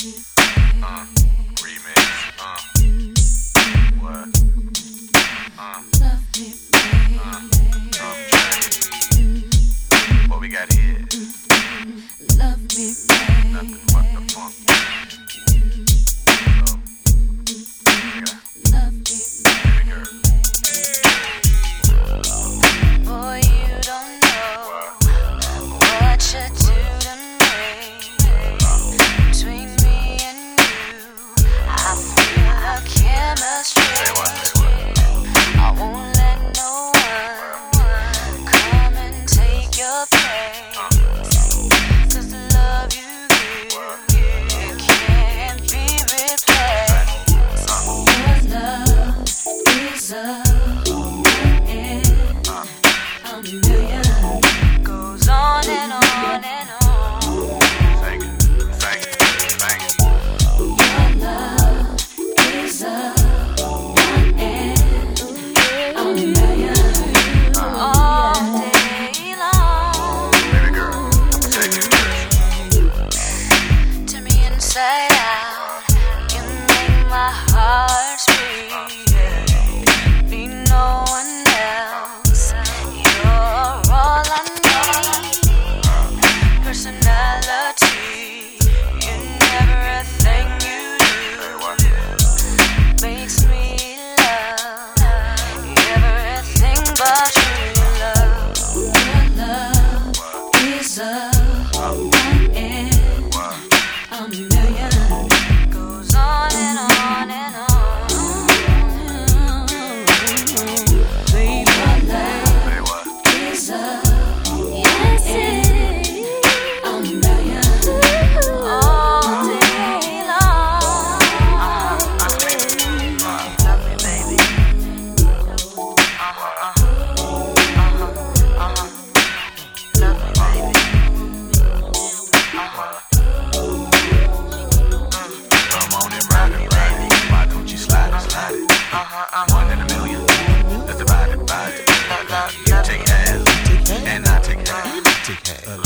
Remix. What? What we got here? Nothing but the funk. Baby girl. Boy, you don't know what you do to me. Between me and you, I feel a chemistry. I won't let no one come and take your place. 'Cause the love you give, it can't be replaced. Your love is a million. Goes on and on and on. Thank you. Your love is a million. All day long. Baby girl, take it. Turn me inside out. You make my heart speed. Be no one else. You're all I need. Personality in everything you do makes me love everything but you. Love, your love is a million. Goes on and on and on. Baby, love Say what? is a million. All day long. Love me, baby. Love me, baby. Come on and ride it. Why don't you slide it? 1 in a million. Let's divide it. You take half, and I take half.